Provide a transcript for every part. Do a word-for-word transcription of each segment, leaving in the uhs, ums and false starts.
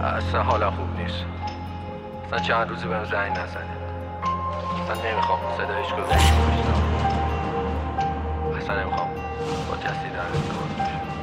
اصلا حالا خوب نیست. اصلا چند روزی بهم زنگ نزنید. اصلا نمیخوام صدایش گذاشته باشم. اصلا نمیخوام با کسی در ارتباط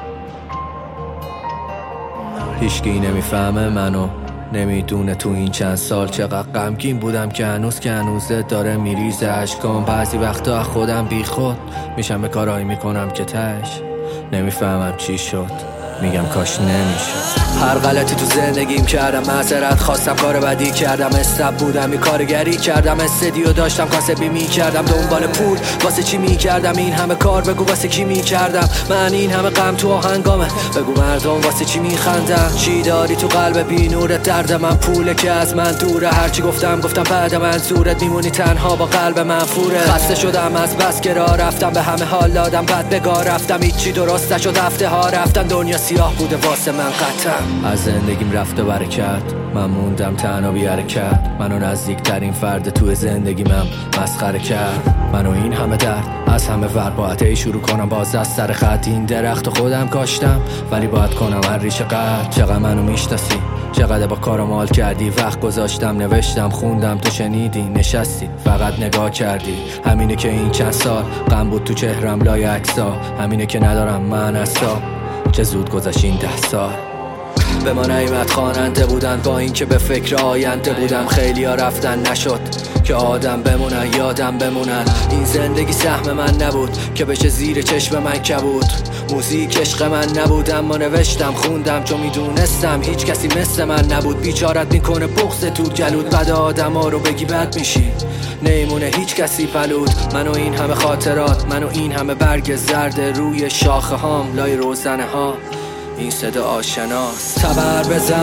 باشم. هیچکی نمیفهمه منو، نمیدونه تو این چند سال چقدر غمگین بودم که هنوز که هنوزه داره میریزه اشکام. بعضی وقتا خودم بی خود میشم به کارایی میکنم که تش نمیفهمم چی شد. میگم کاش نمیشد. هر غلطی تو زندگیم کردم، معذرت خواستم، کار بدی کردم، استب بودم، این کارگری کردم، استدیو داشتم، کاسبی میکردم، دنبال پول واسه چی میکردم، این همه کار بگو واسه کی میکردم، من این همه غم تو آهنگامه، بگو مردم واسه چی میخندم، چی داری تو قلب بی نورت، درد من پوله که از من دوره، هرچی گفتم گفتم بعد منظورت، میمونی تنها با قلب منفوره. خسته شدم از بس که راه رفتم، به همه حال دادم، بعد بگاه رفتم، هیچی درست نشد، هفته ها رفتن، دنیا سیاه بوده واسه من قطعا. از زندگیم رفت و برکت، من موندم تنها بی حرکت، منو نزدیکترین فرد توی زندگیمم مسخره کرد. منو این همه درد از همه ور، باید ای شروع کنم باز از سر خط، این درخت و خودم کاشتم ولی باید کنم هر ریشه قد. چقدر منو میشناسی، چقدر با کارم حال کردی، وقت گذاشتم نوشتم خوندم، تو شنیدی نشستی فقط نگاه کردی. همینه که این چند سال غم بود تو چهرم لای عکسا، همینه که ندارم من اصلا، چه زود گذشت این ده سال. به ما نعیمت خواننده بودن، با این که به فکر آینده بودم، خیلی ها رفتن نشد که آدم بمونن، یادم بمونن. این زندگی سهم من نبود که بشه زیر چشم من کبود، موزیک عشق من نبود، اما نوشتم خوندم چون میدونستم هیچ کسی مثل من نبود. بیچارت میکنه بغض تو گلود، بعد آدم ها رو بگی بد میشی، نیمونه هیچ کسی پلود. منو این همه خاطرات، منو این همه برگ زرد روی شاخه هام، لای روزنه ها این صدا آشناست. تبر بزن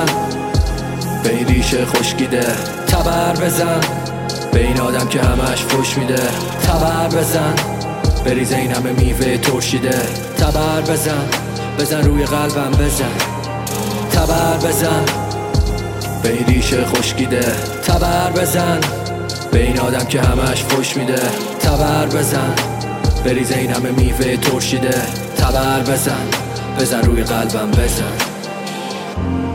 به این ریشه خشکیده، تبر بزن به این آدم که همش فش میده، تبر بزن بریز این همه میوه ترشیده، تبر بزن بزن روی قلبم بزن، تبر بزن به این ریشه خشکیده، تبر بزن به این آدم که همش فش میده، تبر بزن بریز این همه میوه ترشیده، تبر بزن بزن روی قلبم بزن.